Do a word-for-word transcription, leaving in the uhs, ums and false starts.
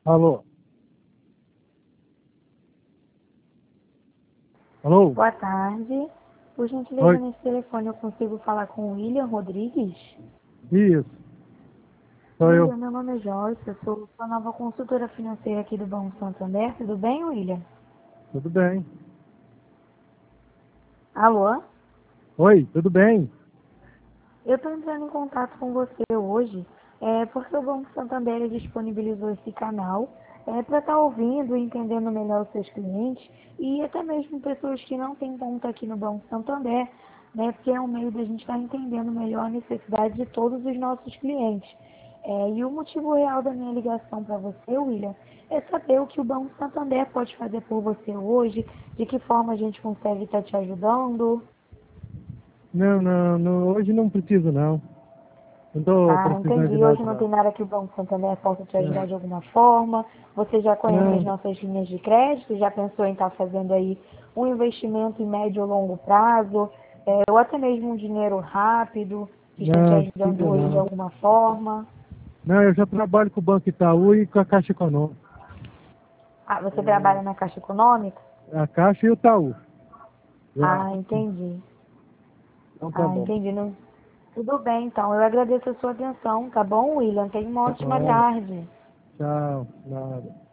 Alô? Alô? Boa tarde. Por gentileza, Oi? nesse telefone eu consigo falar com o William Rodrigues? Isso, sou eu. William, meu nome é Joyce, eu sou sua nova consultora financeira aqui do Banco Santander. Tudo bem, William? Tudo bem. Alô? Oi, tudo bem? Eu estou entrando em contato com você hoje é, porque o Banco Santander disponibilizou esse canal é, para estar ouvindo e entendendo melhor os seus clientes e até mesmo pessoas que não têm conta aqui no Banco Santander, né, porque é um meio da gente estar entendendo melhor a necessidade de todos os nossos clientes. É, e o motivo real da minha ligação para você, William, é saber o que o Banco Santander pode fazer por você hoje, de que forma a gente consegue estar te ajudando. Não, não, não, hoje não preciso não. Não estou Ah, precisando de entendi. Hoje nada não não. tem nada que o Banco Santander possa te ajudar Não, de alguma forma. Você já conhece as não, nossas linhas de crédito? Já pensou em estar fazendo aí um investimento em médio ou longo prazo? É, ou até mesmo um dinheiro rápido, que está te não ajudando precisa hoje de não. alguma forma? Não, eu já trabalho com o Banco Itaú e com a Caixa Econômica. Ah, você trabalha na Caixa Econômica? A Caixa e o Itaú. Já. Ah, entendi. Então tá Ah, bom. entendi. Não... Tudo bem, então. Eu agradeço a sua atenção, tá bom, William? Tenha uma ótima Nada. tarde. Tchau. Nada.